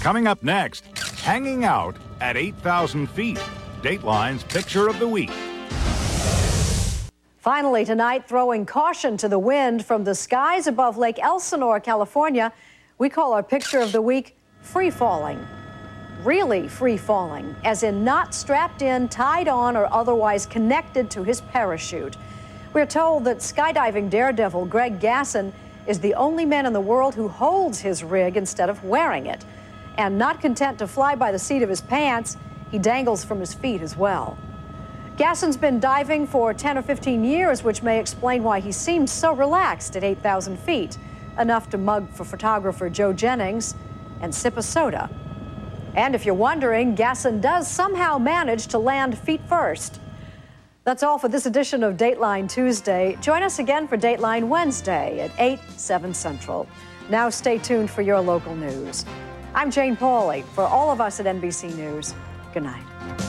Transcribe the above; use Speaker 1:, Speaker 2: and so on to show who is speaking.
Speaker 1: Coming up next, hanging out at 8,000 feet. Dateline's Picture of the Week.
Speaker 2: Finally tonight, throwing caution to the wind from the skies above Lake Elsinore, California, we call our Picture of the Week free falling. Really free falling, as in not strapped in, tied on, or otherwise connected to his parachute. We're told that skydiving daredevil Greg Gasson is the only man in the world who holds his rig instead of wearing it. And not content to fly by the seat of his pants, he dangles from his feet as well. Gasson's been diving for 10 or 15 years, which may explain why he seems so relaxed at 8,000 feet, enough to mug for photographer Joe Jennings and sip a soda. And if you're wondering, Gasson does somehow manage to land feet first. That's all for this edition of Dateline Tuesday. Join us again for Dateline Wednesday at 8, 7 Central. Now stay tuned for your local news. I'm Jane Pauley. For all of us at NBC News, good night.